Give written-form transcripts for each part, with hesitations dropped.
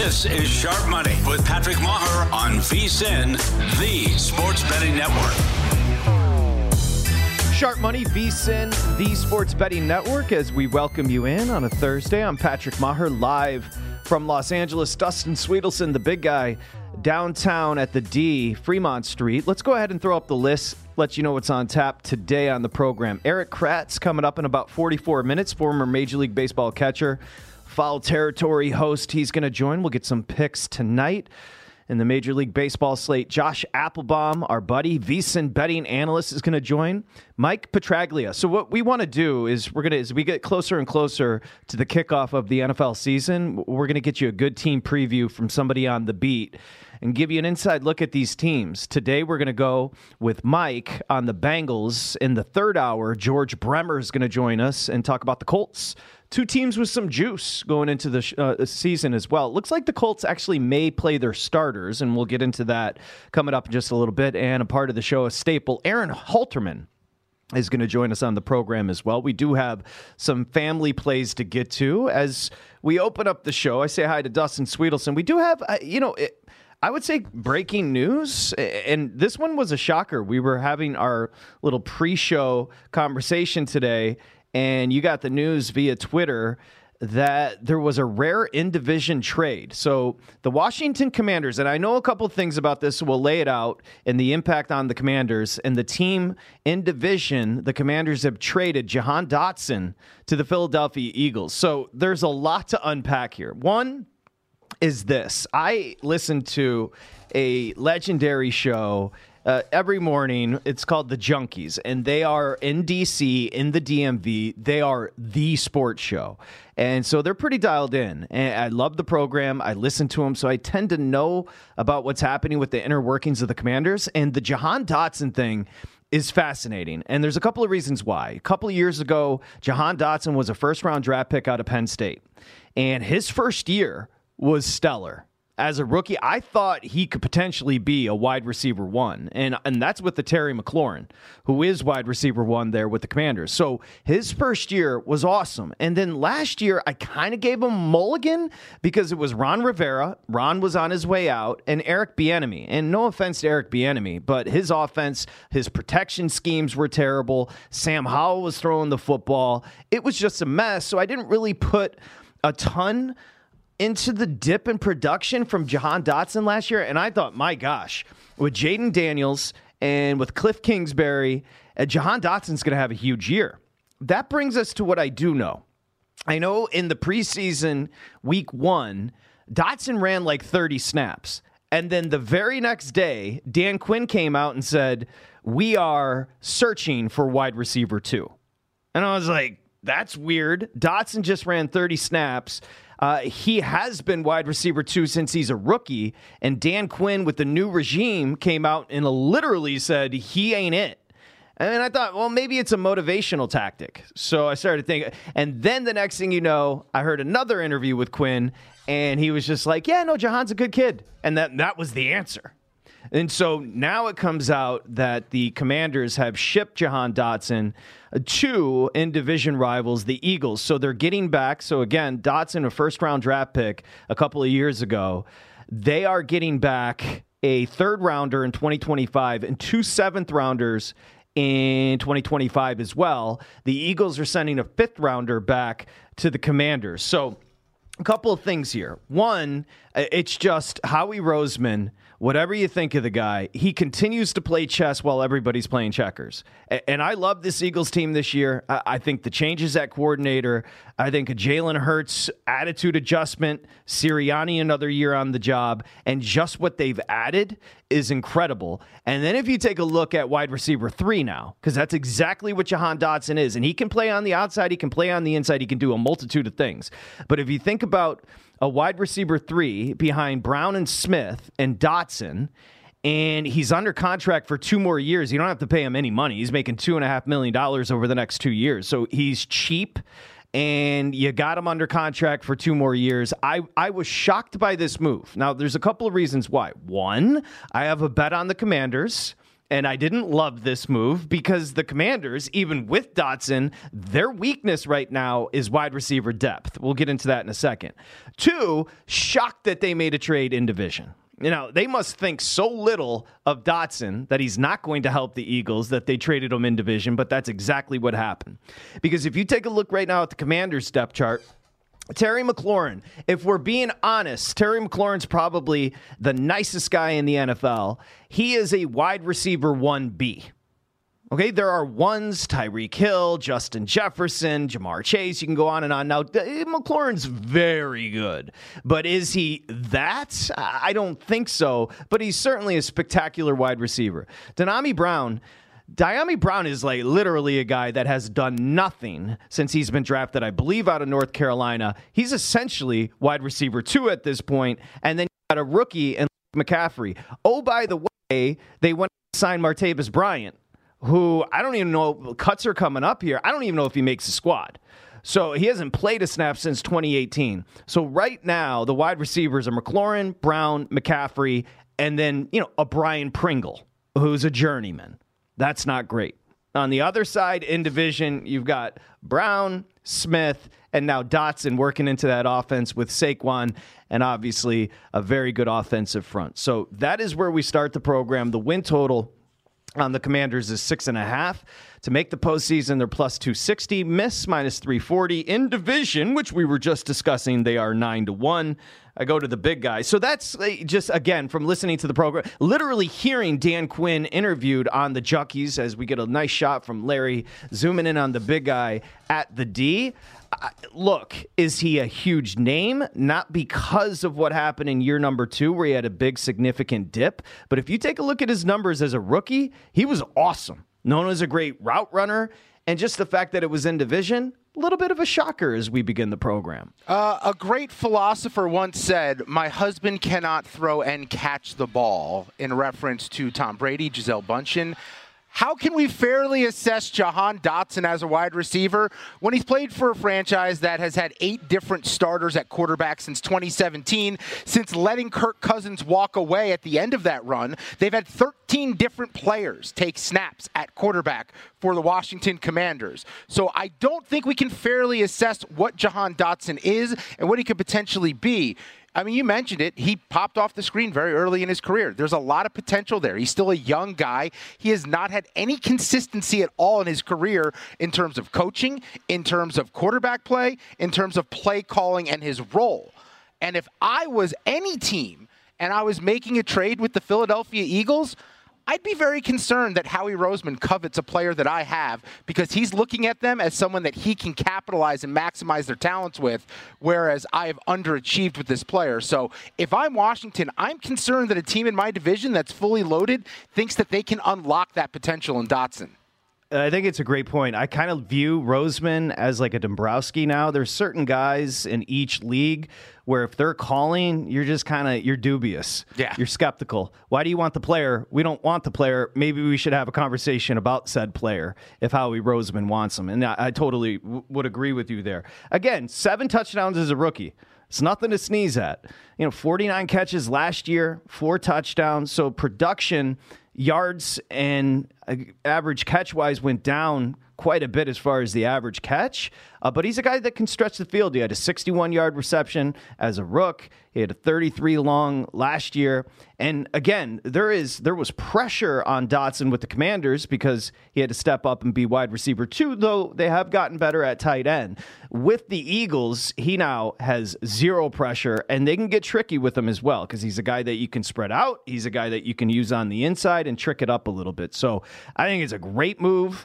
This is Sharp Money with Patrick Maher on VSiN, the sports betting network. Sharp Money, VSiN, the sports betting network, as we welcome you in on a Thursday. I'm Patrick Maher, live from Los Angeles. Dustin Sweetelson, the big guy, downtown at the D, Fremont Street. Let's go ahead and throw up the list, let you know what's on tap today on the program. Erik Kratz coming up in about 44 minutes, former Major League Baseball catcher, Foul Territory host. He's going to join. We'll get some picks tonight in the Major League Baseball slate. Josh Applebaum, our buddy, VSiN betting analyst, is going to join. Mike Petraglia. So what we want to do is as we get closer and closer to the kickoff of the NFL season, we're going to get you a good team preview from somebody on the beat and give you an inside look at these teams. Today, we're going to go with Mike on the Bengals. In the third hour, George Bremer is going to join us and talk about the Colts. Two teams with some juice going into the season as well. It looks like the Colts actually may play their starters, and we'll get into that coming up in just a little bit. And a part of the show, a staple, Aaron Halterman is going to join us on the program as well. We do have some family plays to get to. As we open up the show, I say hi to Dustin Sweetelson. We do have, I would say breaking news, and this one was a shocker. We were having our little pre-show conversation today, and you got the news via Twitter that there was a rare in-division trade. So the Washington Commanders, and I know a couple of things about this, so we'll lay it out, and the impact on the Commanders. And the team in division, the Commanders have traded Jahan Dotson to the Philadelphia Eagles. So there's a lot to unpack here. One is this. I listen to a legendary show every morning. It's called The Junkies, and they are in D.C., in the DMV. They are the sports show, and so they're pretty dialed in, and I love the program. I listen to them, so I tend to know about what's happening with the inner workings of the Commanders, and the Jahan Dotson thing is fascinating, and there's a couple of reasons why. A couple of years ago, Jahan Dotson was a first-round draft pick out of Penn State, and his first year was stellar. As a rookie, I thought he could potentially be a wide receiver one, and that's with the Terry McLaurin, who is wide receiver one there with the Commanders. So his first year was awesome. And then last year, I kind of gave him a mulligan because it was Ron Rivera. Ron was on his way out, and Eric Bieniemy. And no offense to Eric Bieniemy, but his offense, his protection schemes were terrible. Sam Howell was throwing the football. It was just a mess. So I didn't really put a ton into the dip in production from Jahan Dotson last year. And I thought, my gosh, with Jaden Daniels and with Cliff Kingsbury, Jahan Dotson's going to have a huge year. That brings us to what I do know. I know in the preseason week 1, Dotson ran like 30 snaps. And then the very next day, Dan Quinn came out and said, we are searching for wide receiver 2. And I was like, that's weird. Dotson just ran 30 snaps. He has been wide receiver 2 since he's a rookie, and Dan Quinn with the new regime came out and literally said he ain't it. And I thought, well, maybe it's a motivational tactic. So I started thinking, and then the next thing you know, I heard another interview with Quinn, and he was just like, yeah, no, Jahan's a good kid. And that was the answer. And so now it comes out that the Commanders have shipped Jahan Dotson to in-division rivals, the Eagles. So they're getting back. So again, Dotson, a first-round draft pick a couple of years ago. They are getting back a third-rounder in 2025 and 2 seventh-rounders in 2025 as well. The Eagles are sending a fifth-rounder back to the Commanders. So a couple of things here. One, it's just Howie Roseman. Whatever you think of the guy, he continues to play chess while everybody's playing checkers. And I love this Eagles team this year. I think the changes at coordinator, I think a Jalen Hurts attitude adjustment, Sirianni another year on the job, and just what they've added is incredible. And then if you take a look at wide receiver 3 now, because that's exactly what Jahan Dotson is, and he can play on the outside, he can play on the inside, he can do a multitude of things. But if you think about a wide receiver 3 behind Brown and Smith and Dotson, and he's under contract for 2 more years. You don't have to pay him any money. He's making $2.5 million over the next 2 years. So he's cheap, and you got him under contract for 2 more years. I was shocked by this move. Now, there's a couple of reasons why. One, I have a bet on the Commanders. And I didn't love this move because the Commanders, even with Dotson, their weakness right now is wide receiver depth. We'll get into that in a second. 2, shocked that they made a trade in division. You know, they must think so little of Dotson that he's not going to help the Eagles that they traded him in division, but that's exactly what happened. Because if you take a look right now at the Commanders' depth chart, Terry McLaurin, if we're being honest, Terry McLaurin's probably the nicest guy in the NFL. He is a wide receiver 1B. Okay, there are ones, Tyreek Hill, Justin Jefferson, Jamar Chase. You can go on and on. Now, McLaurin's very good, but is he that? I don't think so, but he's certainly a spectacular wide receiver. Dyami Brown is like literally a guy that has done nothing since he's been drafted, I believe, out of North Carolina. He's essentially wide receiver 2 at this point, and then you got a rookie in McCaffrey. Oh, by the way, they went to sign Martavis Bryant, who I don't even know, cuts are coming up here. I don't even know if he makes the squad. So he hasn't played a snap since 2018. So right now, the wide receivers are McLaurin, Brown, McCaffrey, and then, a Brian Pringle, who's a journeyman. That's not great. On the other side, in division, you've got Brown, Smith, and now Dotson working into that offense with Saquon, and obviously a very good offensive front. So that is where we start the program. The win total on the Commanders is 6.5. To make the postseason, they're plus 260. Miss minus 340. In division, which we were just discussing, they are 9-1. I go to the big guy. So that's just, again, from listening to the program, literally hearing Dan Quinn interviewed on the Jockeys as we get a nice shot from Larry zooming in on the big guy at the D. Look, is he a huge name? Not because of what happened in year number 2 where he had a big significant dip. But if you take a look at his numbers as a rookie, he was awesome. Known as a great route runner. And just the fact that it was in division, a little bit of a shocker as we begin the program. A great philosopher once said, "My husband cannot throw and catch the ball," in reference to Tom Brady, Gisele Bündchen. How can we fairly assess Jahan Dotson as a wide receiver when he's played for a franchise that has had 8 different starters at quarterback since 2017? Since letting Kirk Cousins walk away at the end of that run, they've had 13 different players take snaps at quarterback for the Washington Commanders. So I don't think we can fairly assess what Jahan Dotson is and what he could potentially be. I mean, you mentioned it. He popped off the screen very early in his career. There's a lot of potential there. He's still a young guy. He has not had any consistency at all in his career in terms of coaching, in terms of quarterback play, in terms of play calling and his role. And if I was any team and I was making a trade with the Philadelphia Eagles, I'd be very concerned that Howie Roseman covets a player that I have because he's looking at them as someone that he can capitalize and maximize their talents with, whereas I have underachieved with this player. So if I'm Washington, I'm concerned that a team in my division that's fully loaded thinks that they can unlock that potential in Dotson. I think it's a great point. I kind of view Roseman as like a Dombrowski now. There's certain guys in each league where if they're calling, you're just you're dubious. Yeah. You're skeptical. Why do you want the player? We don't want the player. Maybe we should have a conversation about said player if Howie Roseman wants him. And I totally would agree with you there. Again, 7 touchdowns as a rookie. It's nothing to sneeze at. 49 catches last year, 4 touchdowns. So production, yards, and average catch-wise went down quite a bit as far as the average catch. But he's a guy that can stretch the field. He had a 61-yard reception as a rook. He had a 33 long last year. And again, there was pressure on Dotson with the Commanders because he had to step up and be wide receiver 2, though they have gotten better at tight end. With the Eagles, he now has 0 pressure, and they can get tricky with him as well because he's a guy that you can spread out. He's a guy that you can use on the inside and trick it up a little bit. So I think it's a great move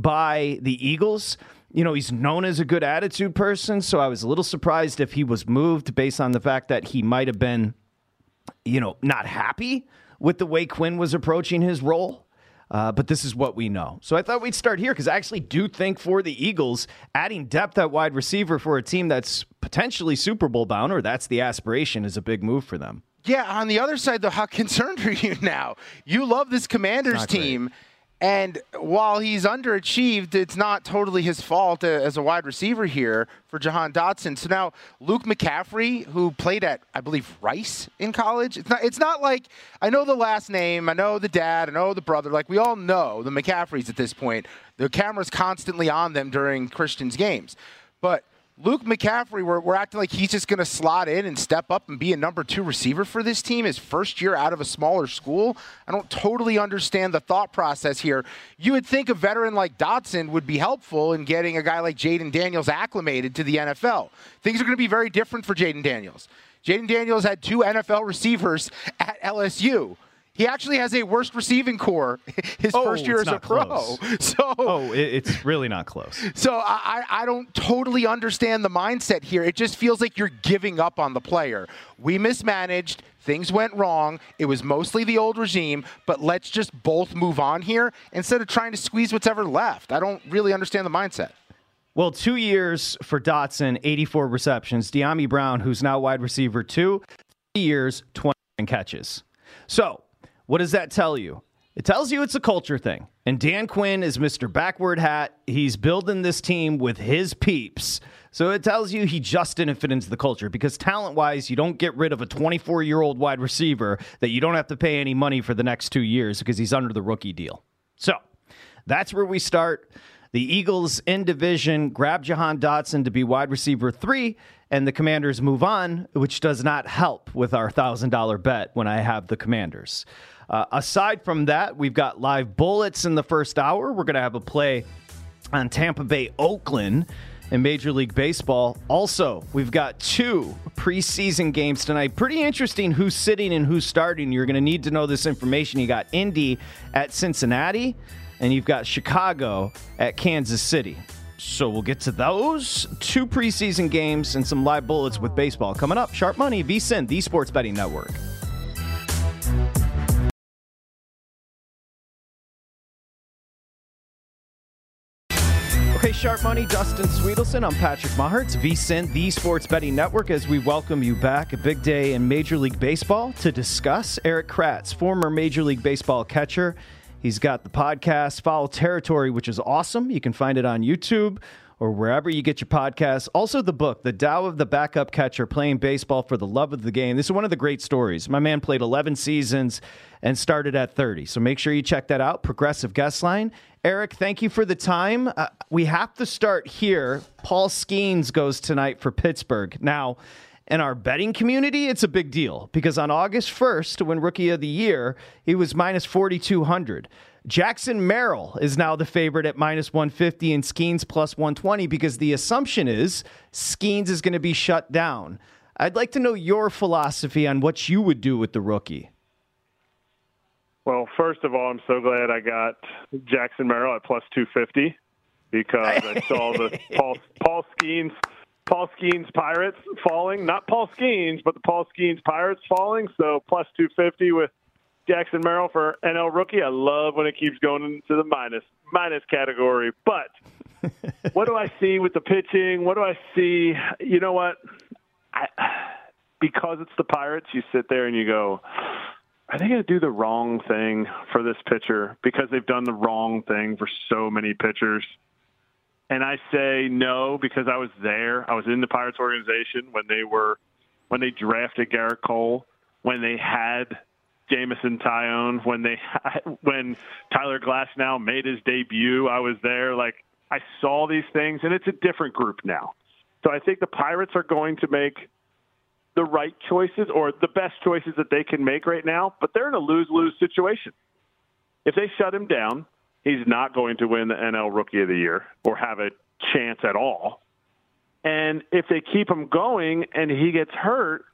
by the Eagles. He's known as a good attitude person, so I was a little surprised if he was moved based on the fact that he might have been, not happy with the way Quinn was approaching his role. But this is what we know. So I thought we'd start here because I actually do think for the Eagles, adding depth at wide receiver for a team that's potentially Super Bowl bound, or that's the aspiration, is a big move for them. Yeah, on the other side, though, how concerned are you now? You love this Commanders team. And while he's underachieved, it's not totally his fault as a wide receiver here for Jahan Dotson. So now Luke McCaffrey, who played at, I believe, Rice in college. It's not like I know the last name, I know the dad, I know the brother. Like we all know the McCaffreys at this point. The camera's constantly on them during Christian's games. But Luke McCaffrey, we're acting like he's just going to slot in and step up and be a number 2 receiver for this team his first year out of a smaller school. I don't totally understand the thought process here. You would think a veteran like Dotson would be helpful in getting a guy like Jaden Daniels acclimated to the NFL. Things are going to be very different for Jaden Daniels. Jaden Daniels had 2 NFL receivers at LSU. He actually has a worst receiving core his first year as a pro. Close. It's really not close. So I don't totally understand the mindset here. It just feels like you're giving up on the player. We mismanaged. Things went wrong. It was mostly the old regime, but let's just both move on here instead of trying to squeeze what's ever left. I don't really understand the mindset. Well, 2 years for Dotson, 84 receptions. De'Ami Brown, who's now wide receiver 2, 3 years, 29 catches. So what does that tell you? It tells you it's a culture thing. And Dan Quinn is Mr. Backward Hat. He's building this team with his peeps. So it tells you he just didn't fit into the culture because talent-wise, you don't get rid of a 24-year-old wide receiver that you don't have to pay any money for the next 2 years because he's under the rookie deal. So that's where we start. The Eagles in division grab Jahan Dotson to be wide receiver 3, and the Commanders move on, which does not help with our $1,000 bet when I have the Commanders. Aside from that, we've got live bullets in the first hour. We're going to have a play on Tampa Bay, Oakland in Major League Baseball. Also, we've got 2 preseason games tonight. Pretty interesting who's sitting and who's starting. You're going to need to know this information. You got Indy at Cincinnati, and you've got Chicago at Kansas City. So we'll get to those 2 preseason games and some live bullets with baseball coming up. Sharp Money, VSiN, the Sports Betting Network. Okay, Sharp Money, Dustin Sweetelson. I'm Patrick Maher. It's VSiN, the Sports Betting Network, as we welcome you back. A big day in Major League Baseball to discuss. Erik Kratz, former Major League Baseball catcher. He's got the podcast, Foul Territory, which is awesome. You can find it on YouTube or wherever you get your podcasts. Also the book, The Tao of the Backup Catcher, Playing Baseball for the Love of the Game. This is one of the great stories. My man played 11 seasons and started at 30. So make sure you check that out. Progressive Guest Line. Erik, thank you for the time. We have to start here. Paul Skeens goes tonight for Pittsburgh. Now, in our betting community, it's a big deal because on August 1st, to win Rookie of the Year, he was minus 4,200. Jackson Merrill is now the favorite at minus 150 and Skeens plus 120 because the assumption is Skeens is going to be shut down. I'd like to know your philosophy on what you would do with the rookie. Well, first of all, I'm so glad I got Jackson Merrill at plus 250 because I saw the Paul Skeens Pirates falling. Not Paul Skeens, but the Paul Skeens Pirates falling. So plus 250 with Jackson Merrill for NL rookie. I love when it keeps going into the minus category. But what do I see with the pitching? What do I see? You know what? Because it's the Pirates, you sit there and you go, are they going to do the wrong thing for this pitcher? Because they've done the wrong thing for so many pitchers. And I say no because I was there. I was in the Pirates organization when they drafted Garrett Cole, when they had Jameson Taillon, when Tyler Glasnow made his debut. I was there. Like, I saw these things, and it's a different group now. So I think the Pirates are going to make the right choices or the best choices that they can make right now, but they're in a lose-lose situation. If they shut him down, he's not going to win the NL Rookie of the Year or have a chance at all. And if they keep him going and he gets hurt,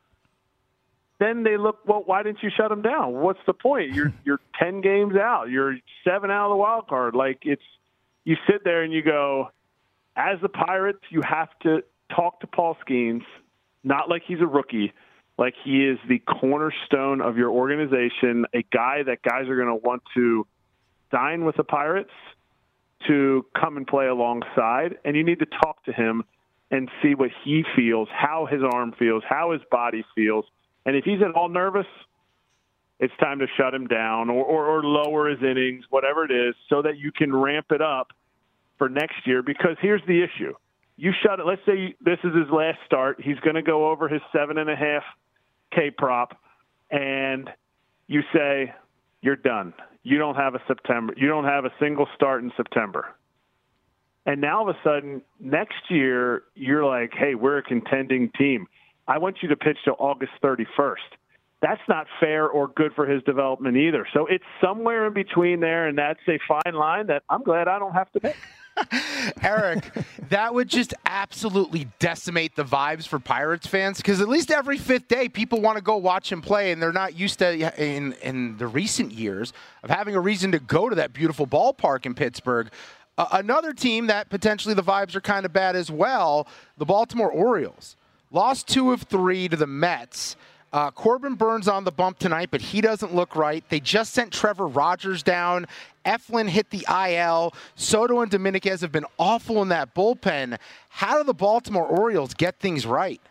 then they look, well, why didn't you shut him down? What's the point? You're 10 games out. You're 7 out of the wild card. Like, you sit there and you go, as the Pirates, you have to talk to Paul Skeens, not like he's a rookie, like he is the cornerstone of your organization, a guy that guys are going to want to sign with the Pirates to come and play alongside. And you need to talk to him and see what he feels, how his arm feels, how his body feels. And if he's at all nervous, it's time to shut him down or lower his innings, whatever it is, so that you can ramp it up for next year. Because here's the issue. You shut it. Let's say this is his last start. He's going to go over his 7.5 K prop, and you say you're done. You don't have a single start in September. And now all of a sudden, next year, you're like, hey, we're a contending team. I want you to pitch till August 31st. That's not fair or good for his development either. So it's somewhere in between there, and that's a fine line that I'm glad I don't have to make. Eric, that would just absolutely decimate the vibes for Pirates fans, because at least every fifth day people want to go watch him play, and they're not used to, in the recent years, of having a reason to go to that beautiful ballpark in Pittsburgh. Another team that potentially the vibes are kind of bad as well, the Baltimore Orioles. Lost 2 of 3 to the Mets. Corbin Burns on the bump tonight, but he doesn't look right. They just sent Trevor Rogers down. Eflin hit the IL. Soto and Dominguez have been awful in that bullpen. How do the Baltimore Orioles get things right?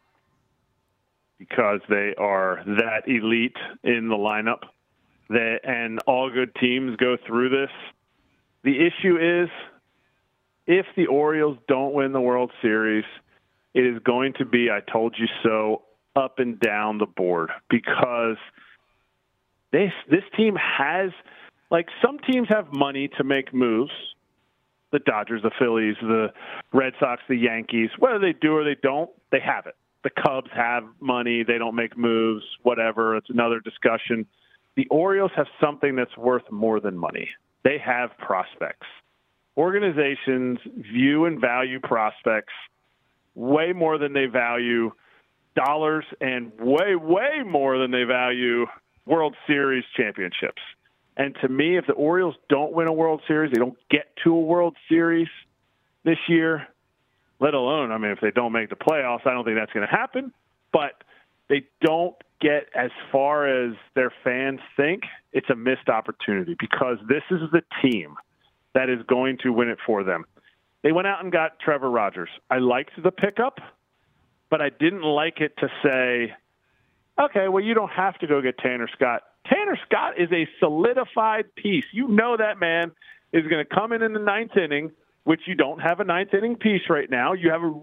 Because they are that elite in the lineup, and all good teams go through this. The issue is, if the Orioles don't win the World Series, it is going to be, I told you so, up and down the board, because this team has, like, some teams have money to make moves. The Dodgers, the Phillies, the Red Sox, the Yankees, whether they do or they don't, they have it. The Cubs have money. They don't make moves, whatever. It's another discussion. The Orioles have something that's worth more than money. They have prospects. Organizations view and value prospects way more than they value dollars, and way, way more than they value World Series championships. And to me, if the Orioles don't win a World Series, they don't get to a World Series this year, let alone, if they don't make the playoffs, I don't think that's going to happen. But they don't get as far as their fans think. It's a missed opportunity, because this is the team that is going to win it for them. They went out and got Trevor Rogers. I liked the pickup, but I didn't like it to say, okay, well, you don't have to go get Tanner Scott. Tanner Scott is a solidified piece. You know that man is going to come in the ninth inning, which you don't have a ninth inning piece right now. You have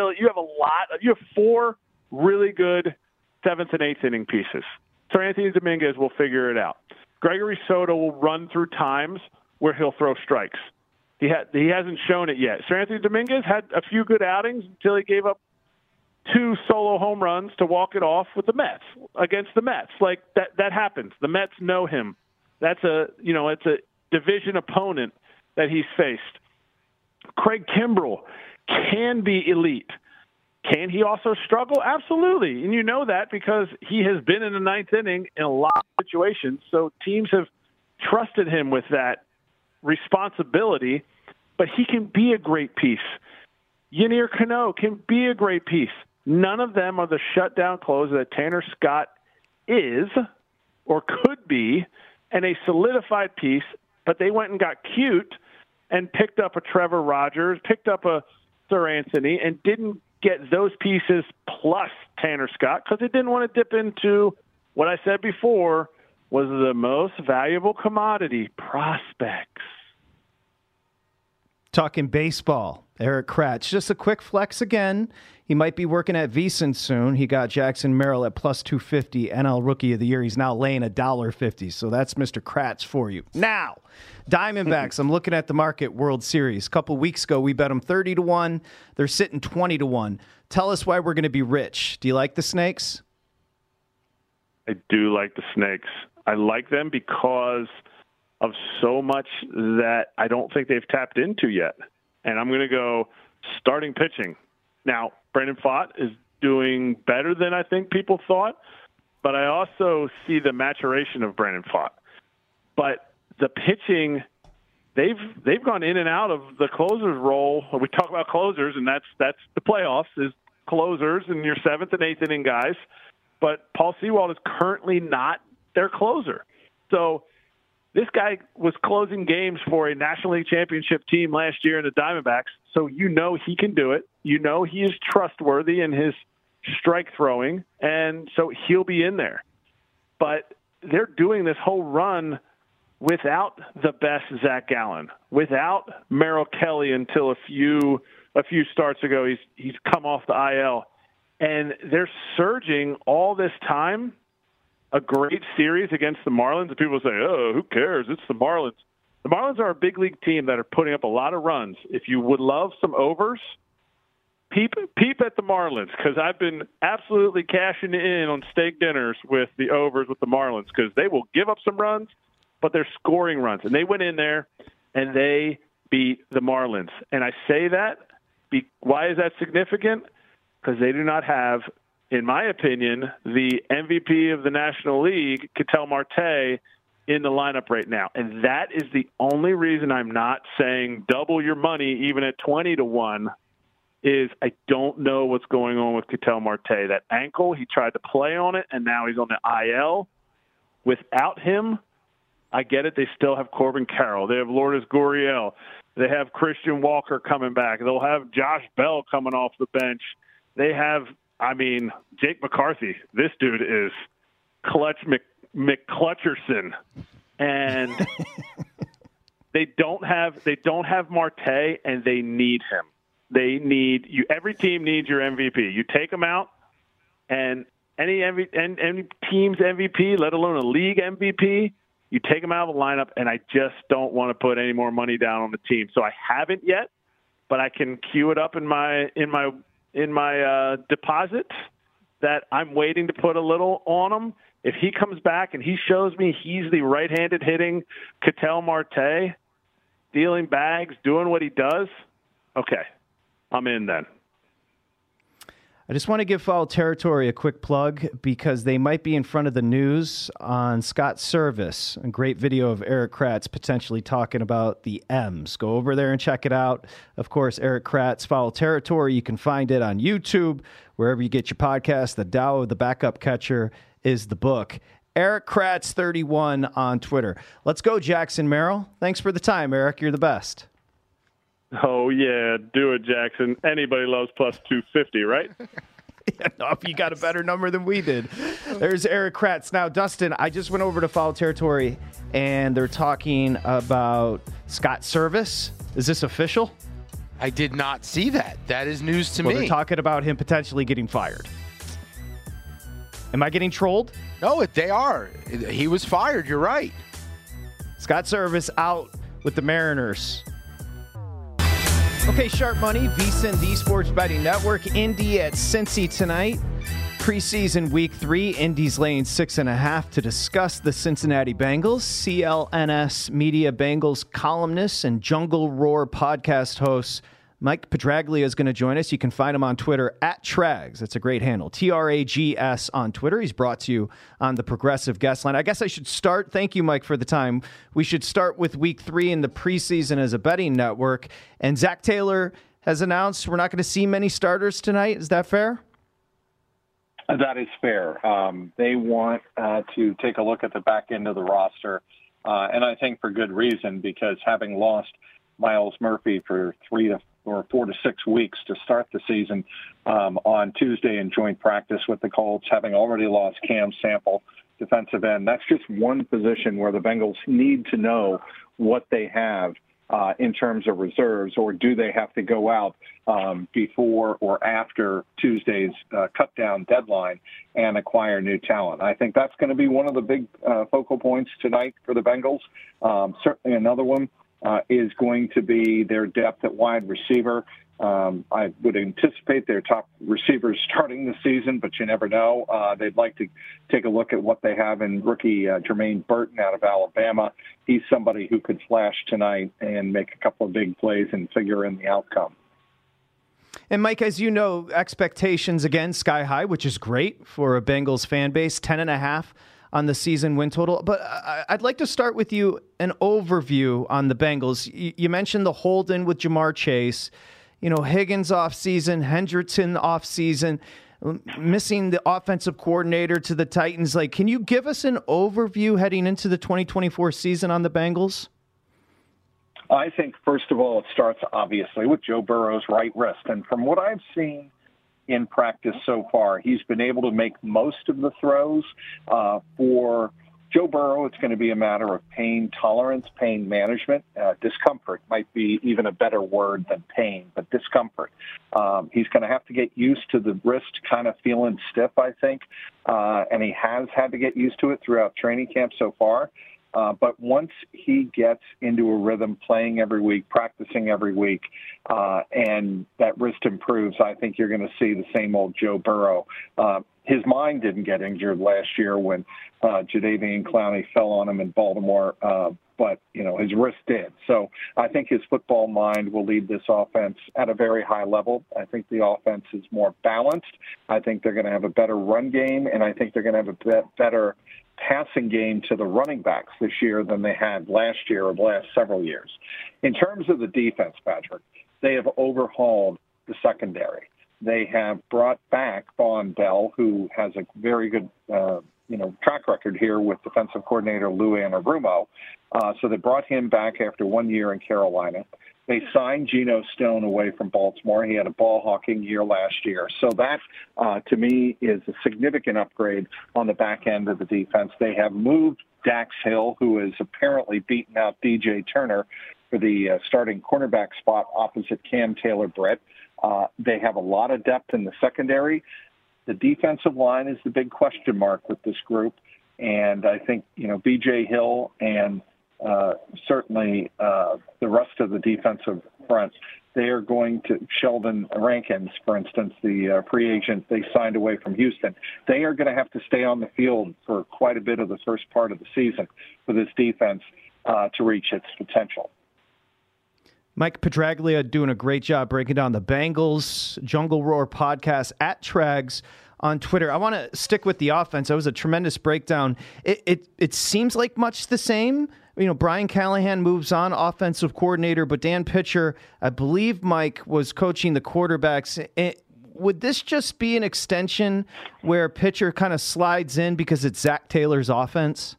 4 really good seventh and eighth inning pieces. Seranthony Dominguez will figure it out. Gregory Soto will run through times where he'll throw strikes. He hasn't shown it yet. Seranthony Dominguez had a few good outings until he gave up 2 solo home runs to walk it off with the Mets, against the Mets. Like, that happens. The Mets know him. It's a division opponent that he's faced. Craig Kimbrell can be elite. Can he also struggle? Absolutely. And you know that because he has been in the ninth inning in a lot of situations. So teams have trusted him with that responsibility, but he can be a great piece. Yennier Cano can be a great piece. None of them are the shutdown closer that Tanner Scott is or could be, and a solidified piece, but they went and got cute and picked up a Trevor Rogers, picked up a Seranthony, and didn't get those pieces plus Tanner Scott because they didn't want to dip into what I said before was the most valuable commodity, prospects. Talking baseball, Eric Kratz. Just a quick flex again. He might be working at VSiN soon. He got Jackson Merrill at plus 250, NL Rookie of the Year. He's now laying $1.50. So that's Mr. Kratz for you. Now, Diamondbacks. I'm looking at the market World Series. A couple weeks ago, we bet them 30-1. They're sitting 20-1. Tell us why we're going to be rich. Do you like the Snakes? I do like the Snakes. I like them because of so much that I don't think they've tapped into yet. And I'm going to go starting pitching. Now, Brandon Pfaadt is doing better than I think people thought, but I also see the maturation of Brandon Pfaadt. But the pitching, they've gone in and out of the closer's role. We talk about closers, and that's the playoffs, is closers and your seventh and eighth inning guys. But Paul Sewald is currently not their closer. So this guy was closing games for a National League Championship team last year in the Diamondbacks, so you know he can do it. You know he is trustworthy in his strike throwing, and so he'll be in there. But they're doing this whole run without the best Zach Gallen, without Merrill Kelly until a few starts ago. He's come off the IL, and they're surging all this time. A great series against the Marlins, and people say, "Oh, who cares? It's the Marlins." The Marlins are a big league team that are putting up a lot of runs. If you would love some overs, peep at the Marlins, because I've been absolutely cashing in on steak dinners with the overs with the Marlins, because they will give up some runs, but they're scoring runs. And they went in there and they beat the Marlins. And I say that, why is that significant? Because they do not have, in my opinion, the MVP of the National League, Ketel Marte, in the lineup right now. And that is the only reason I'm not saying double your money even at 20-1, is I don't know what's going on with Ketel Marte. That ankle, he tried to play on it, and now he's on the IL. Without him, I get it, they still have Corbin Carroll. They have Lourdes Gurriel. They have Christian Walker coming back. They'll have Josh Bell coming off the bench. They have, Jake McCarthy. This dude is Clutch McClutcherson. And they don't have Marte, and they need him. They need you. Every team needs your MVP. You take them out, and any team's MVP, let alone a league MVP, you take them out of the lineup, and I just don't want to put any more money down on the team. So I haven't yet, but I can queue it up in my deposit that I'm waiting to put a little on him. If he comes back and he shows me he's the right-handed hitting Ketel Marte, dealing bags, doing what he does, okay, I'm in then. I just want to give Foul Territory a quick plug because they might be in front of the news on Scott Service, a great video of Eric Kratz potentially talking about the M's. Go over there and check it out. Of course, Eric Kratz, Foul Territory. You can find it on YouTube, wherever you get your podcast. The Tao of the Backup Catcher is the book. Eric Kratz 31 on Twitter. Let's go, Jackson Merrill. Thanks for the time, Eric. You're the best. Oh, yeah, do it, Jackson. Anybody loves plus 250, right? You got a better number than we did. There's Eric Kratz. Now, Dustin, I just went over to Foul Territory, and they're talking about Scott Service. Is this official? I did not see that. That is news to me. They're talking about him potentially getting fired. Am I getting trolled? No, they are. He was fired. You're right. Scott Service out with the Mariners. Okay, Sharp Money, VSiN, the Sports Betting Network. Indy at Cincy tonight. Preseason Week 3. Indy's laying 6.5 to discuss the Cincinnati Bengals. CLNS Media Bengals columnist and Jungle Roar podcast host Mike Pedraglia is going to join us. You can find him on Twitter at Trags. That's a great handle. TRAGS on Twitter. He's brought to you on the Progressive Guest Line. I guess I should start. Thank you, Mike, for the time. We should start with Week 3 in the preseason as a betting network. And Zach Taylor has announced we're not going to see many starters tonight. Is that fair? That is fair. They want to take a look at the back end of the roster, and I think for good reason, because having lost Miles Murphy for 4 to 6 weeks to start the season on Tuesday in joint practice with the Colts, having already lost Cam Sample, defensive end, that's just one position where the Bengals need to know what they have in terms of reserves, or do they have to go out before or after Tuesday's cut-down deadline and acquire new talent? I think that's going to be one of the big focal points tonight for the Bengals. Certainly another one is going to be their depth at wide receiver. I would anticipate their top receivers starting the season, but you never know. They'd like to take a look at what they have in rookie Jermaine Burton out of Alabama. He's somebody who could flash tonight and make a couple of big plays and figure in the outcome. And, Mike, as you know, expectations, again, sky high, which is great for a Bengals fan base, 10.5 on the season win total. But I'd like to start with you an overview on the Bengals. You mentioned the hold-in with Jamar Chase. You know, Higgins off-season, Hendrickson off-season, missing the offensive coordinator to the Titans. Like, can you give us an overview heading into the 2024 season on the Bengals? I think, first of all, it starts, obviously, with Joe Burrow's right wrist. And from what I've seen in practice so far, he's been able to make most of the throws for Joe Burrow, it's going to be a matter of pain tolerance, pain management. Discomfort might be even a better word than pain, but discomfort. He's going to have to get used to the wrist kind of feeling stiff, I think, and he has had to get used to it throughout training camp so far. But once he gets into a rhythm, playing every week, practicing every week, and that wrist improves, I think you're going to see the same old Joe Burrow. His mind didn't get injured last year when Jadeveon Clowney fell on him in Baltimore, but his wrist did. So I think his football mind will lead this offense at a very high level. I think the offense is more balanced. I think they're going to have a better run game, and I think they're going to have a better passing game to the running backs this year than they had last year or the last several years. In terms of the defense, Patrick, they have overhauled the secondary. They have brought back Vaughn Bell, who has a very good track record here with defensive coordinator Lou Anarumo. So they brought him back after 1 year in Carolina. They signed Geno Stone away from Baltimore. He had a ball hawking year last year. So that, to me, is a significant upgrade on the back end of the defense. They have moved Dax Hill, who has apparently beaten out DJ Turner for the starting cornerback spot opposite Cam Taylor-Britt. They have a lot of depth in the secondary. The defensive line is the big question mark with this group. And I think, B.J. Hill and certainly the rest of the defensive front, they are going to, Sheldon Rankins, for instance, the free agent they signed away from Houston, they are going to have to stay on the field for quite a bit of the first part of the season for this defense to reach its potential. Mike Petraglia doing a great job breaking down the Bengals. Jungle Roar podcast at Trags on Twitter. I want to stick with the offense. That was a tremendous breakdown. It seems like much the same. Brian Callahan moves on, offensive coordinator, but Dan Pitcher, I believe Mike, was coaching the quarterbacks. Would this just be an extension where Pitcher kind of slides in because it's Zach Taylor's offense?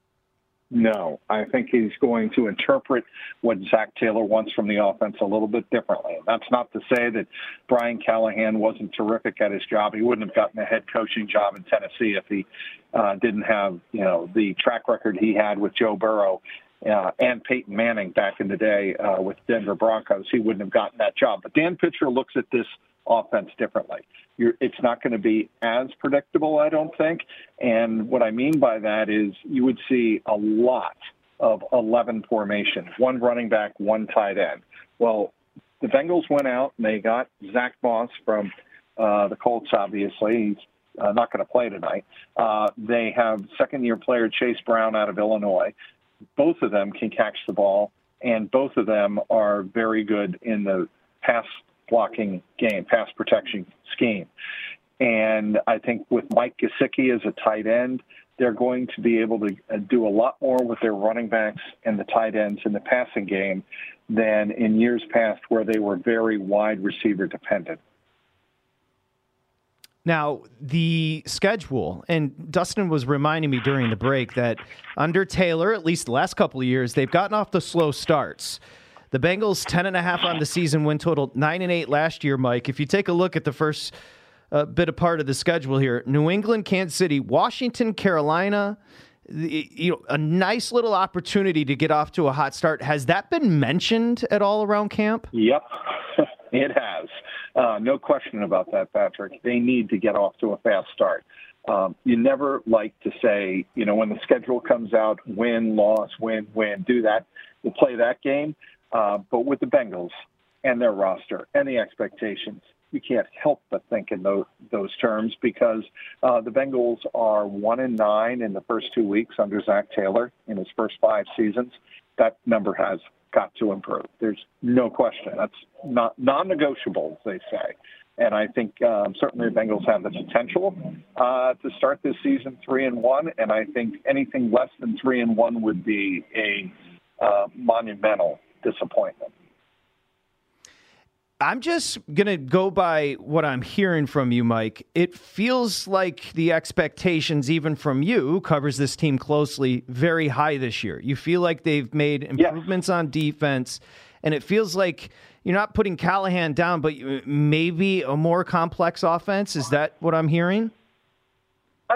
No, I think he's going to interpret what Zach Taylor wants from the offense a little bit differently. That's not to say that Brian Callahan wasn't terrific at his job. He wouldn't have gotten a head coaching job in Tennessee if he didn't have, the track record he had with Joe Burrow and Peyton Manning back in the day with Denver Broncos. He wouldn't have gotten that job. But Dan Pitcher looks at this offense differently. It's not going to be as predictable, I don't think. And what I mean by that is you would see a lot of 11 formation, one running back, one tight end. Well, the Bengals went out and they got Zach Moss from the Colts, obviously. He's not going to play tonight. They have second-year player Chase Brown out of Illinois. Both of them can catch the ball, and both of them are very good in the pass blocking game, pass protection scheme. And I think with Mike Gesicki as a tight end, they're going to be able to do a lot more with their running backs and the tight ends in the passing game than in years past where they were very wide receiver dependent. Now, the schedule, and Dustin was reminding me during the break that under Taylor, at least the last couple of years, they've gotten off the slow starts. The Bengals 10.5 on the season, win total 9-8 last year, Mike. If you take a look at the first bit of part of the schedule here, New England, Kansas City, Washington, Carolina, a nice little opportunity to get off to a hot start. Has that been mentioned at all around camp? Yep, it has. No question about that, Patrick. They need to get off to a fast start. You never like to say, when the schedule comes out, win, loss, win, do that. We'll play that game. But with the Bengals and their roster and the expectations, you can't help but think in those terms because the Bengals are 1-9 in the first 2 weeks under Zach Taylor in his first 5 seasons. That number has got to improve. There's no question. That's not non-negotiable, as they say. And I think certainly the Bengals have the potential to start this season 3-1. And I think anything less than 3-1 would be a monumental disappointment. I'm just going to go by what I'm hearing from you, Mike. It feels like the expectations, even from you, who covers this team closely, very high this year. You feel like they've made improvements on defense, and it feels like you're not putting Callahan down, but maybe a more complex offense. Is that what I'm hearing? I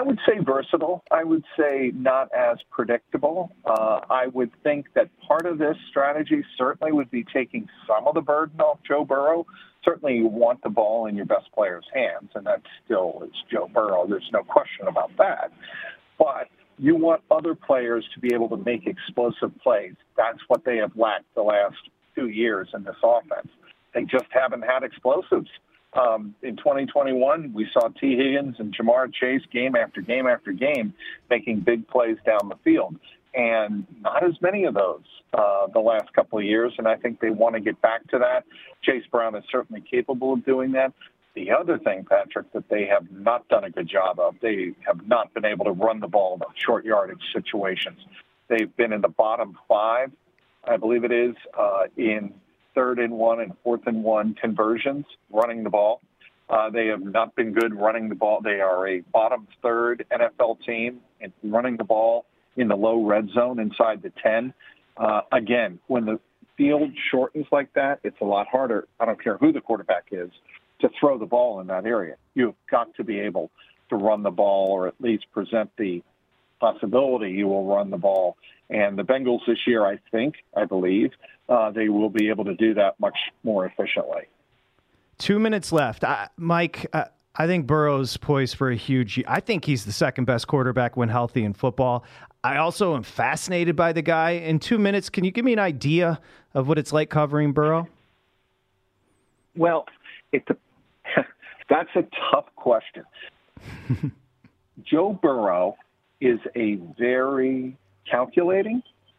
would say versatile. I would say not as predictable. I would think that part of this strategy certainly would be taking some of the burden off Joe Burrow. Certainly you want the ball in your best player's hands, and that still is Joe Burrow. There's no question about that. But you want other players to be able to make explosive plays. That's what they have lacked the last 2 years in this offense. They just haven't had explosives. In 2021, we saw T. Higgins and Jamar Chase game after game after game making big plays down the field, and not as many of those the last couple of years, and I think they want to get back to that. Chase Brown is certainly capable of doing that. The other thing, Patrick, that they have not done a good job of, they have not been able to run the ball in short yardage situations. They've been in the bottom 5, I believe it is, in 3rd and 1 and 4th and 1 conversions, running the ball. They have not been good running the ball. They are a bottom 3rd NFL team in running the ball in the low red zone inside the 10. Again, when the field shortens like that, it's a lot harder, I don't care who the quarterback is, to throw the ball in that area. You've got to be able to run the ball, or at least present the possibility you will run the ball. And the Bengals this year, I believe, they will be able to do that much more efficiently. 2 minutes left. Mike, I think Burrow's poised for a huge year. I think he's the second best quarterback when healthy in football. I also am fascinated by the guy. In 2 minutes, can you give me an idea of what it's like covering Burrow? Well, that's a tough question. Joe Burrow is a very calculating,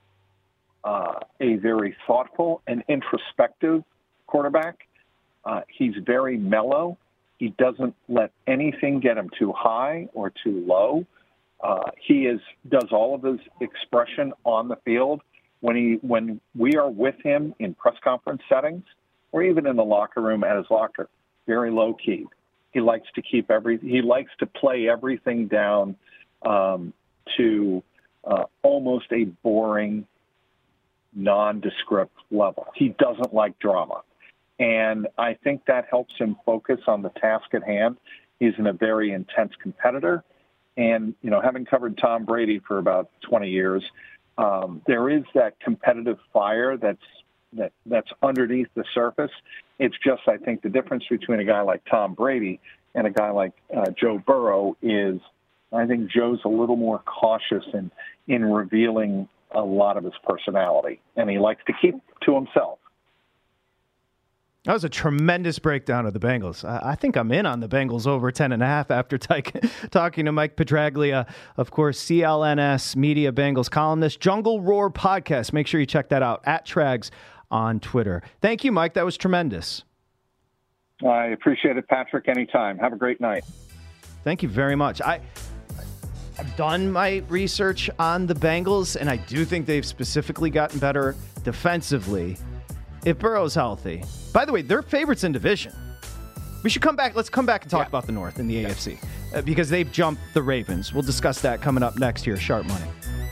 a very thoughtful and introspective quarterback. He's very mellow. He doesn't let anything get him too high or too low. He does all of his expression on the field. When we are with him in press conference settings, or even in the locker room at his locker, very low key. He likes to he likes to play everything down to almost a boring, nondescript level. He doesn't like drama. And I think that helps him focus on the task at hand. He's a very intense competitor. And, having covered Tom Brady for about 20 years, there is that competitive fire that's underneath the surface. It's just, I think, the difference between a guy like Tom Brady and a guy like Joe Burrow is, I think Joe's a little more cautious in revealing a lot of his personality, and he likes to keep to himself. That was a tremendous breakdown of the Bengals. I think I'm in on the Bengals over 10.5 after talking to Mike Petraglia, of course, CLNS Media Bengals columnist, Jungle Roar podcast. Make sure you check that out, @Trags on Twitter. Thank you, Mike. That was tremendous. I appreciate it, Patrick. Anytime. Have a great night. Thank you very much. I've done my research on the Bengals, and I do think they've specifically gotten better defensively if Burrow's healthy. By the way, they're favorites in division. We should come back. Let's come back and talk about the North in the AFC because they've jumped the Ravens. We'll discuss that coming up next here, Sharp Money.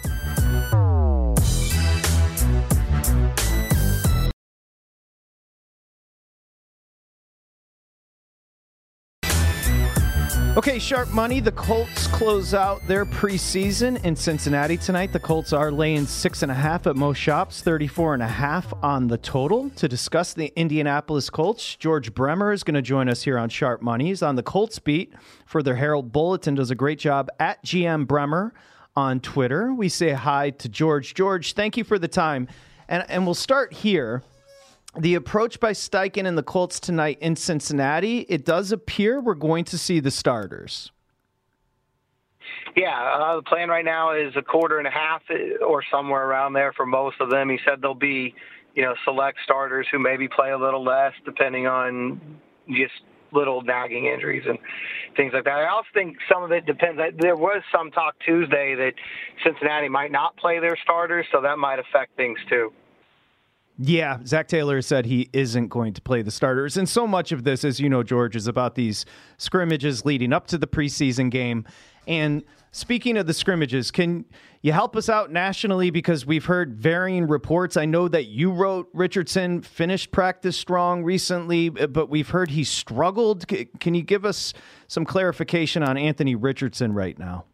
Okay, Sharp Money. The Colts close out their preseason in Cincinnati tonight. The Colts are laying 6.5 at most shops, 34.5 on the total. To discuss the Indianapolis Colts, George Bremer is going to join us here on Sharp Money. He's on the Colts beat for their Herald Bulletin. Does a great job at GM Bremer on Twitter. We say hi to George. George, thank you for the time. And we'll start here. The approach by Steichen and the Colts tonight in Cincinnati, it does appear we're going to see the starters. Yeah, the plan right now is 1.5 or somewhere around there for most of them. He said there'll be, select starters who maybe play a little less depending on just little nagging injuries and things like that. I also think some of it depends. There was some talk Tuesday that Cincinnati might not play their starters, so that might affect things too. Yeah, Zach Taylor said he isn't going to play the starters. And so much of this, as you know, George, is about these scrimmages leading up to the preseason game. And speaking of the scrimmages, can you help us out nationally? Because we've heard varying reports. I know that you wrote Richardson finished practice strong recently, but we've heard he struggled. Can you give us some clarification on Anthony Richardson right now?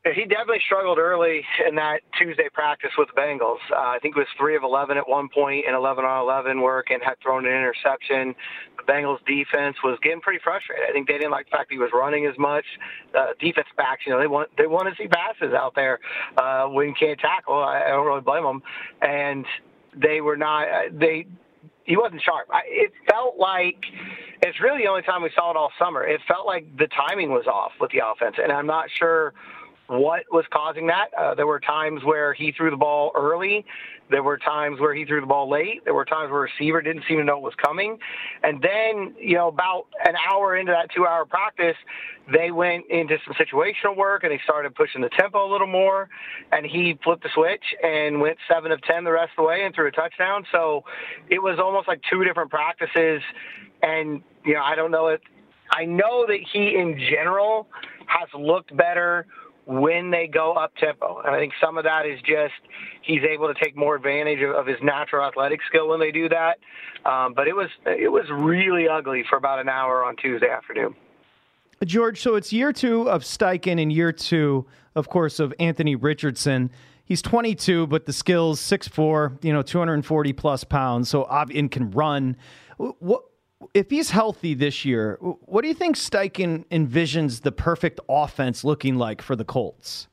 He definitely struggled early in that Tuesday practice with the Bengals. I think it was 3 of 11 at one point and 11 on 11 work, and had thrown an interception. The Bengals defense was getting pretty frustrated. I think they didn't like the fact he was running as much. Defense backs, they want to see passes out there when you can't tackle. I don't really blame them. And they were not. He wasn't sharp. It felt like it's really the only time we saw it all summer. It felt like the timing was off with the offense, and I'm not sure what was causing that. There were times where he threw the ball early. There were times where he threw the ball late. There were times where a receiver didn't seem to know it was coming. And then, about an hour into that 2-hour practice, they went into some situational work and they started pushing the tempo a little more. And he flipped the switch and went 7 of 10 the rest of the way and threw a touchdown. So it was almost like 2 different practices. And, I don't know if I know that he in general has looked better when they go up tempo. And I think some of that is just he's able to take more advantage of his natural athletic skill when they do that. But it was really ugly for about an hour on Tuesday afternoon. George, so it's year 2 of Steichen and year 2, of course, of Anthony Richardson. He's 22, but the skills, 6'4", 240 plus pounds, and can run. What if he's healthy this year, what do you think Steichen envisions the perfect offense looking like for the Colts?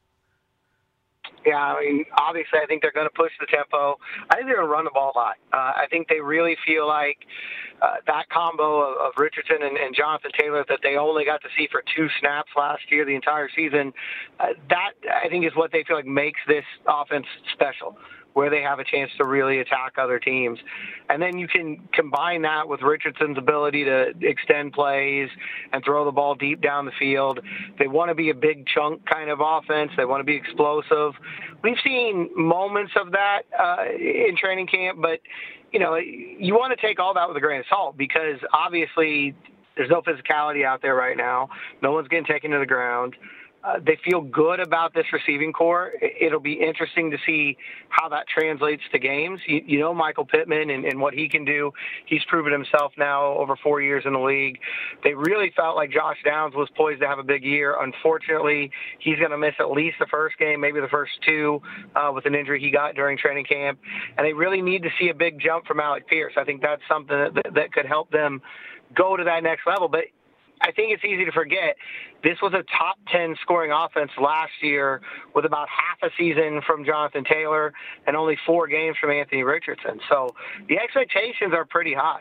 Yeah, obviously, I think they're going to push the tempo. I think they're going to run the ball a lot. I think they really feel like that combo of Richardson and Jonathan Taylor that they only got to see for 2 snaps last year, the entire season, that I think is what they feel like makes this offense special, where they have a chance to really attack other teams. And then you can combine that with Richardson's ability to extend plays and throw the ball deep down the field. They want to be a big chunk kind of offense. They want to be explosive. We've seen moments of that in training camp, but, you want to take all that with a grain of salt because obviously there's no physicality out there right now. No one's getting taken to the ground. They feel good about this receiving core. It'll be interesting to see how that translates to games. Michael Pittman and what he can do. He's proven himself now over 4 years in the league. They really felt like Josh Downs was poised to have a big year. Unfortunately, he's going to miss at least the first game, maybe the first 2 with an injury he got during training camp. And they really need to see a big jump from Alec Pierce. I think that's something that could help them go to that next level. But I think it's easy to forget this was a top 10 scoring offense last year with about half a season from Jonathan Taylor and only 4 games from Anthony Richardson. So the expectations are pretty high.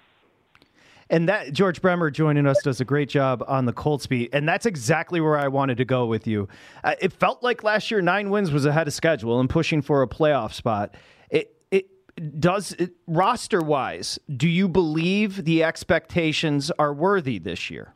And that George Bremer joining us does a great job on the Colts beat. And that's exactly where I wanted to go with you. It felt like last year 9 wins was ahead of schedule and pushing for a playoff spot. Roster-wise, do you believe the expectations are worthy this year?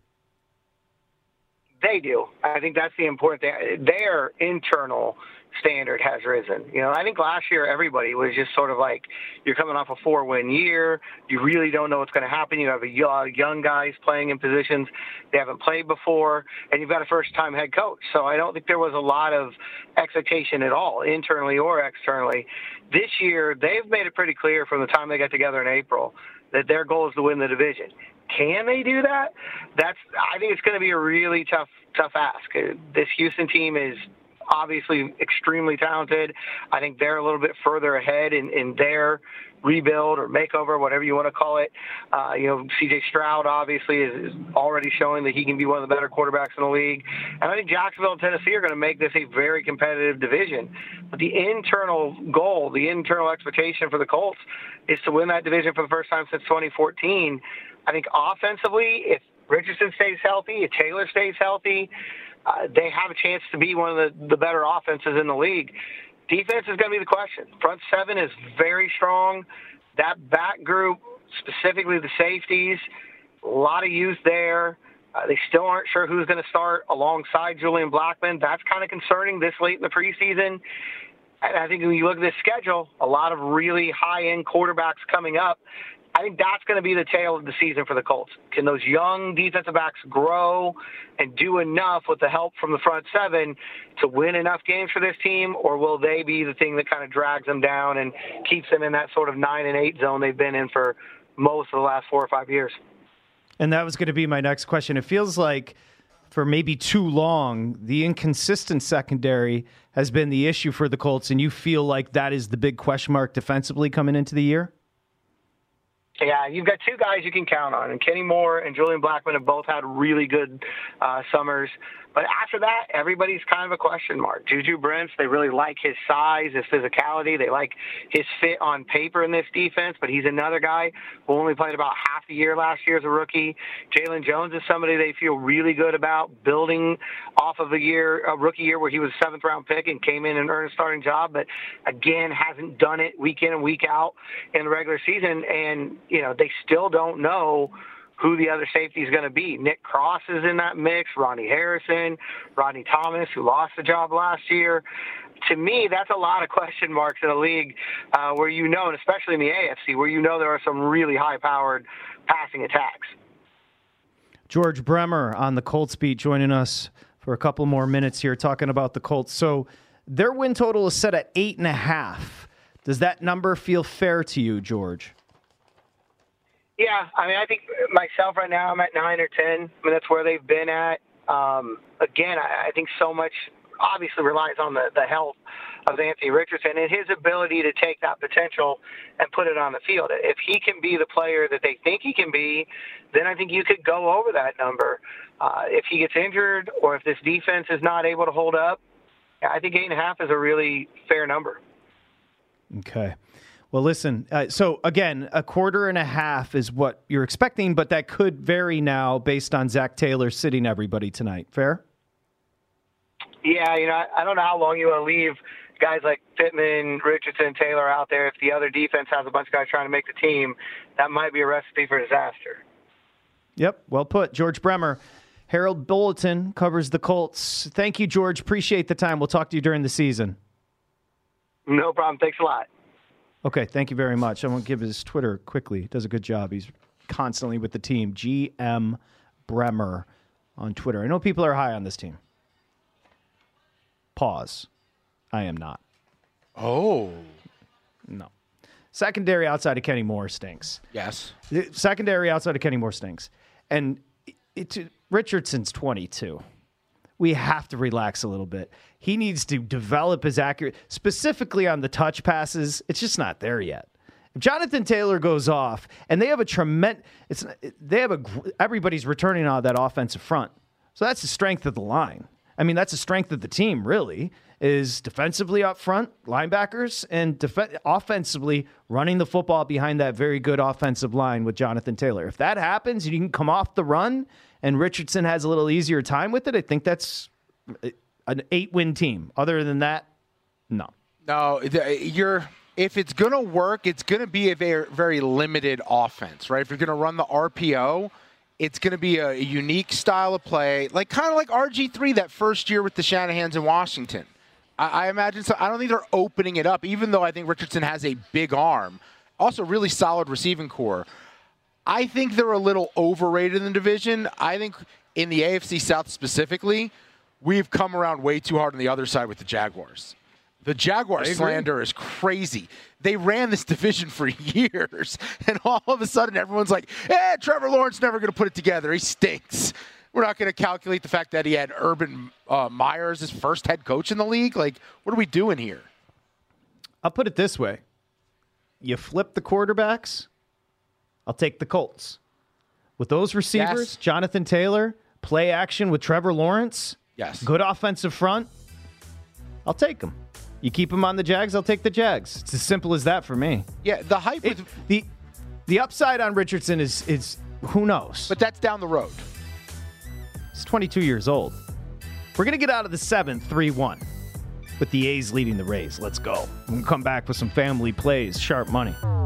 They do. I think that's the important thing. Their internal standard has risen. I think last year everybody was just sort of like, you're coming off a 4-win year. You really don't know what's going to happen. You have a young guys playing in positions they haven't played before, and you've got a first-time head coach. So I don't think there was a lot of expectation at all, internally or externally. This year, they've made it pretty clear from the time they got together in April that their goal is to win the division. Can they do that? I think it's going to be a really tough ask. This Houston team is obviously extremely talented. I think they're a little bit further ahead in their rebuild or makeover, whatever you want to call it. C.J. Stroud obviously is already showing that he can be one of the better quarterbacks in the league. And I think Jacksonville and Tennessee are going to make this a very competitive division. But the internal goal, the internal expectation for the Colts is to win that division for the first time since 2014. I think offensively, if Richardson stays healthy, if Taylor stays healthy, they have a chance to be one of the better offenses in the league. Defense is going to be the question. Front 7 is very strong. That back group, specifically the safeties, a lot of youth there. They still aren't sure who's going to start alongside Julian Blackmon. That's kind of concerning this late in the preseason. And I think when you look at this schedule, a lot of really high-end quarterbacks coming up. I think that's going to be the tale of the season for the Colts. Can those young defensive backs grow and do enough with the help from the front 7 to win enough games for this team, or will they be the thing that kind of drags them down and keeps them in that sort of 9-8 zone they've been in for most of the last 4 or 5 years? And that was going to be my next question. It feels like for maybe too long, the inconsistent secondary has been the issue for the Colts, and you feel like that is the big question mark defensively coming into the year? Yeah, you've got two guys you can count on, and Kenny Moore and Julian Blackmon have both had really good summers. But after that, everybody's kind of a question mark. Juju Brents, they really like his size, his physicality. They like his fit on paper in this defense, but he's another guy who only played about half the year last year as a rookie. Jalen Jones is somebody they feel really good about building off of a rookie year where he was a seventh-round pick and came in and earned a starting job, but again, hasn't done it week in and week out in the regular season. And, they still don't know who the other safety is going to be. Nick Cross is in that mix, Ronnie Harrison, Rodney Thomas, who lost the job last year. To me, that's a lot of question marks in a league where and especially in the AFC, where there are some really high-powered passing attacks. George Bremer on the Colts beat joining us for a couple more minutes here talking about the Colts. So their win total is set at 8.5. Does that number feel fair to you, George? Yeah, I think myself right now, I'm at 9 or 10. That's where they've been at. Again, I think so much obviously relies on the health of Anthony Richardson and his ability to take that potential and put it on the field. If he can be the player that they think he can be, then I think you could go over that number. If he gets injured or if this defense is not able to hold up, I think 8.5 is a really fair number. Okay. Well, listen, so again, 1.25 is what you're expecting, but that could vary now based on Zach Taylor sitting everybody tonight. Fair? Yeah, I don't know how long you want to leave guys like Pittman, Richardson, Taylor out there. If the other defense has a bunch of guys trying to make the team, that might be a recipe for disaster. Yep, well put. George Bremer, Herald Bulletin, covers the Colts. Thank you, George. Appreciate the time. We'll talk to you during the season. No problem. Thanks a lot. Okay, thank you very much. I won't give his Twitter quickly. He does a good job. He's constantly with the team. GM Bremer on Twitter. I know people are high on this team. Pause. I am not. Oh. No. Secondary outside of Kenny Moore stinks. Yes. The secondary outside of Kenny Moore stinks. And Richardson's 22. We have to relax a little bit. He needs to develop his accurate, specifically on the touch passes. It's just not there yet. If Jonathan Taylor goes off, and they have everybody's returning out of that offensive front. So that's the strength of the line. That's the strength of the team, really, is defensively up front, linebackers, and offensively running the football behind that very good offensive line with Jonathan Taylor. If that happens, and you can come off the run, and Richardson has a little easier time with it, I think that's an 8-win team. Other than that, no. No, if it's going to work, it's going to be a very, very limited offense, right? If you're going to run the RPO, it's going to be a unique style of play, kind of like RG3 that first year with the Shanahans in Washington. I imagine so. I don't think they're opening it up, even though I think Richardson has a big arm. Also, really solid receiving core. I think they're a little overrated in the division. I think in the AFC South specifically, we've come around way too hard on the other side with the Jaguars. The Jaguars slander is crazy. They ran this division for years, and all of a sudden everyone's like, Trevor Lawrence never going to put it together. He stinks. We're not going to calculate the fact that he had Urban Meyer as his first head coach in the league. What are we doing here? I'll put it this way. You flip the quarterbacks, I'll take the Colts. With those receivers, yes. Jonathan Taylor, play action with Trevor Lawrence, yes. Good offensive front, I'll take them. You keep them on the Jags, I'll take the Jags. It's as simple as that for me. Yeah, the hype with the upside on Richardson is who knows. But that's down the road. He's 22 years old. We're going to get out of the 7th 3-1 with the A's leading the Rays. Let's go. We'll come back with some family plays, sharp money.